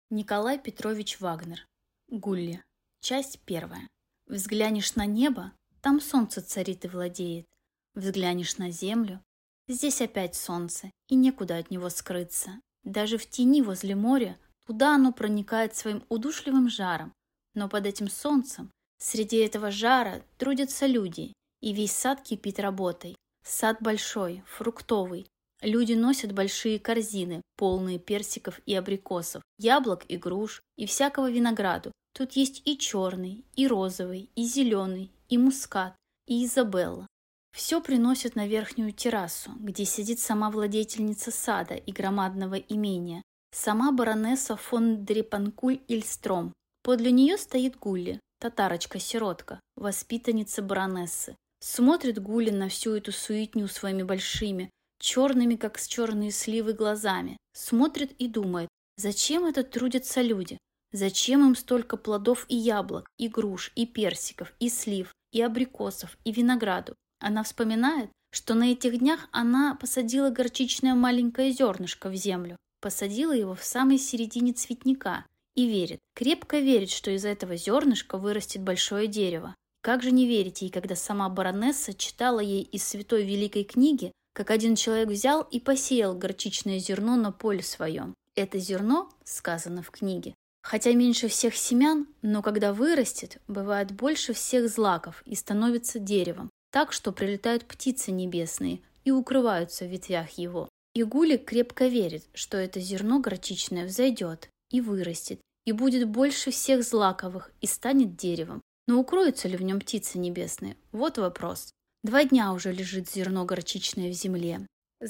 Николай Петрович Вагнер. Гулли. Часть первая. Взглянешь на небо, там солнце царит и владеет. Взглянешь на землю, здесь опять солнце, и некуда от него скрыться. Даже в тени возле моря, туда оно проникает своим удушливым жаром. Но под этим солнцем, среди этого жара, трудятся люди, и весь сад кипит работой. Сад большой, фруктовый. Люди носят большие корзины, полные персиков и абрикосов, яблок и груш, и всякого винограду. Тут есть и черный, и розовый, и зеленый, и мускат, и Изабелла. Все приносят на верхнюю террасу, где сидит сама владетельница сада и громадного имения, сама баронесса фон Дрепанкуль-Ильстром. Подле нее стоит Гулли, татарочка-сиротка, воспитанница баронессы. Смотрит Гулли на всю эту суетню своими большими, черными, как черные сливы, глазами. Смотрит и думает, зачем это трудятся люди? Зачем им столько плодов и яблок, и груш, и персиков, и слив, и абрикосов, и винограду? Она вспоминает, что на этих днях она посадила горчичное маленькое зернышко в землю, посадила его в самой середине цветника и верит, крепко верит, что из этого зернышка вырастет большое дерево. Как же не верить ей, когда сама баронесса читала ей из святой великой книги, как один человек взял и посеял горчичное зерно на поле своем. Это зерно, сказано в книге, хотя меньше всех семян, но когда вырастет, бывает больше всех злаков и становится деревом, так что прилетают птицы небесные и укрываются в ветвях его. И Гулли крепко верит, что это зерно горчичное взойдет и вырастет, и будет больше всех злаковых и станет деревом. Но укроются ли в нем птицы небесные? Вот вопрос. 2 дня уже лежит зерно горчичное в земле.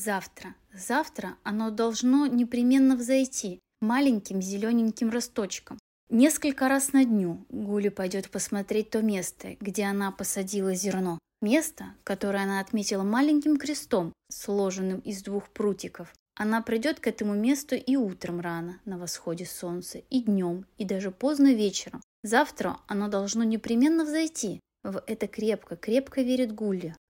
Завтра оно должно непременно взойти маленьким зелененьким росточком. Несколько раз на дню Гулли пойдет посмотреть то место, где она посадила зерно. Место, которое она отметила маленьким крестом, сложенным из 2 прутиков. Она придет к этому месту и утром рано, на восходе солнца, и днем, и даже поздно вечером. Завтра оно должно непременно взойти. В это крепко верит Гулли.